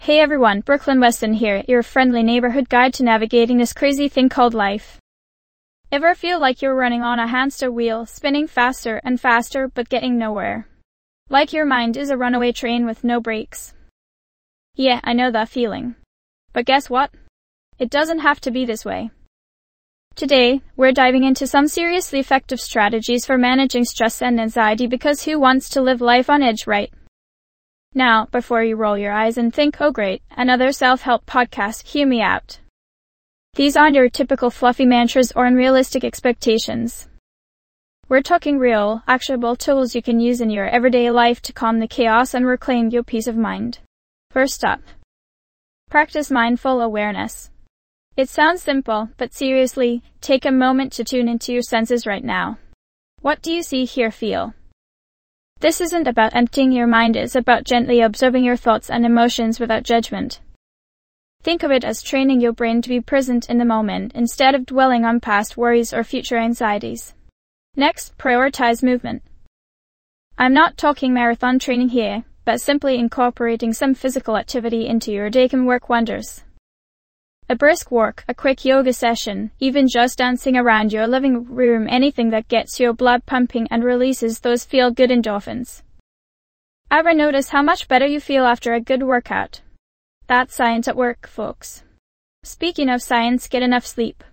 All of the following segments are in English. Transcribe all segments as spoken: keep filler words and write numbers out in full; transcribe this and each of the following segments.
Hey everyone, Brooklyn Weston here, your friendly neighborhood guide to navigating this crazy thing called life. Ever feel like you're running on a hamster wheel, spinning faster and faster but getting nowhere? Like your mind is a runaway train with no brakes? Yeah, I know that feeling. But guess what? It doesn't have to be this way. Today, we're diving into some seriously effective strategies for managing stress and anxiety, because who wants to live life on edge, right? Now, before you roll your eyes and think, oh great, another self-help podcast, hear me out. These aren't your typical fluffy mantras or unrealistic expectations. We're talking real, actionable tools you can use in your everyday life to calm the chaos and reclaim your peace of mind. First up, practice mindful awareness. It sounds simple, but seriously, take a moment to tune into your senses right now. What do you see, hear, feel? This isn't about emptying your mind, it's about gently observing your thoughts and emotions without judgment. Think of it as training your brain to be present in the moment instead of dwelling on past worries or future anxieties. Next, prioritize movement. I'm not talking marathon training here, but simply incorporating some physical activity into your day can work wonders. A brisk walk, a quick yoga session, even just dancing around your living room, anything that gets your blood pumping and releases those feel-good endorphins. Ever notice how much better you feel after a good workout? That's science at work, folks. Speaking of science, get enough sleep.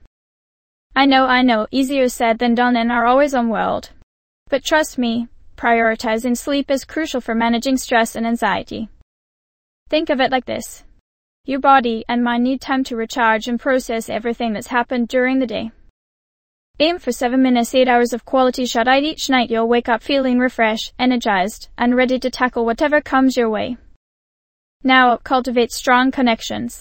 I know, I know, easier said than done in our always-on world. But trust me, prioritizing sleep is crucial for managing stress and anxiety. Think of it like this. Your body and mind need time to recharge and process everything that's happened during the day. Aim for seven minutes, eight hours of quality shut-eye each night. You'll wake up feeling refreshed, energized, and ready to tackle whatever comes your way. Now, cultivate strong connections.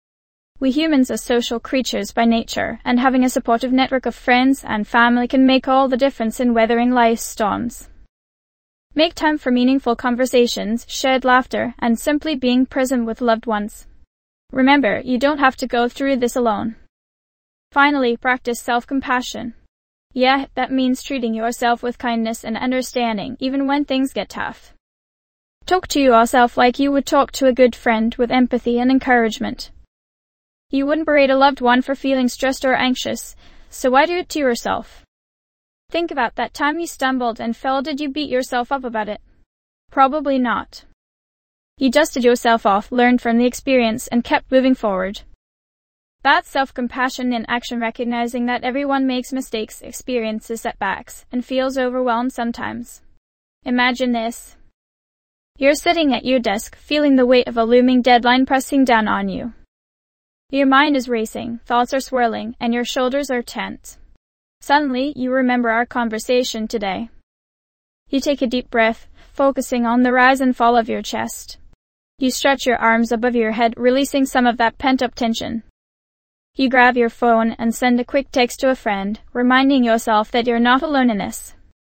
We humans are social creatures by nature, and having a supportive network of friends and family can make all the difference in weathering life's storms. Make time for meaningful conversations, shared laughter, and simply being present with loved ones. Remember, you don't have to go through this alone. Finally, practice self-compassion. Yeah, that means treating yourself with kindness and understanding, even when things get tough. Talk to yourself like you would talk to a good friend, with empathy and encouragement. You wouldn't berate a loved one for feeling stressed or anxious, so why do it to yourself? Think about that time you stumbled and fell. Did you beat yourself up about it? Probably not. You dusted yourself off, learned from the experience, and kept moving forward. That's self-compassion in action, recognizing that everyone makes mistakes, experiences setbacks, and feels overwhelmed sometimes. Imagine this. You're sitting at your desk, feeling the weight of a looming deadline pressing down on you. Your mind is racing, thoughts are swirling, and your shoulders are tense. Suddenly, you remember our conversation today. You take a deep breath, focusing on the rise and fall of your chest. You stretch your arms above your head, releasing some of that pent-up tension. You grab your phone and send a quick text to a friend, reminding yourself that you're not alone in this.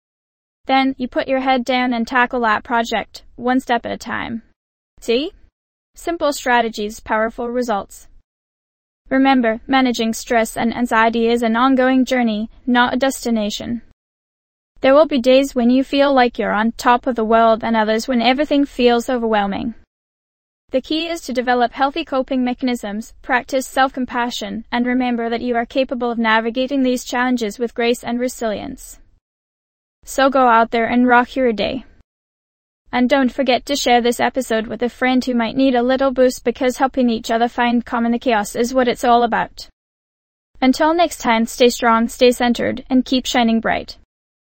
Then, you put your head down and tackle that project, one step at a time. See? Simple strategies, powerful results. Remember, managing stress and anxiety is an ongoing journey, not a destination. There will be days when you feel like you're on top of the world and others when everything feels overwhelming. The key is to develop healthy coping mechanisms, practice self-compassion, and remember that you are capable of navigating these challenges with grace and resilience. So go out there and rock your day. And don't forget to share this episode with a friend who might need a little boost, because helping each other find calm in the chaos is what it's all about. Until next time, stay strong, stay centered, and keep shining bright.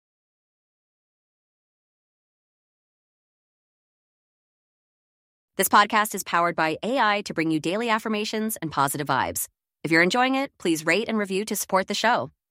This podcast is powered by A I to bring you daily affirmations and positive vibes. If you're enjoying it, please rate and review to support the show.